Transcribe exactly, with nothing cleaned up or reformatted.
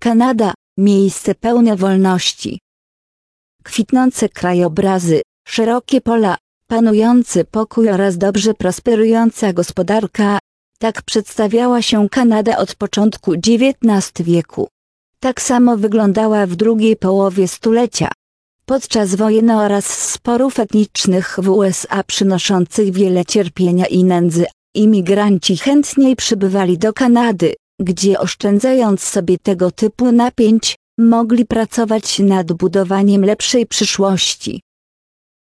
Kanada, miejsce pełne wolności. Kwitnące krajobrazy, szerokie pola, panujący pokój oraz dobrze prosperująca gospodarka. Tak przedstawiała się Kanada od początku dziewiętnastego wieku. Tak samo wyglądała w drugiej połowie stulecia. Podczas wojen oraz sporów etnicznych w U S A przynoszących wiele cierpienia i nędzy, imigranci chętniej przybywali do Kanady, gdzie oszczędzając sobie tego typu napięć, mogli pracować nad budowaniem lepszej przyszłości.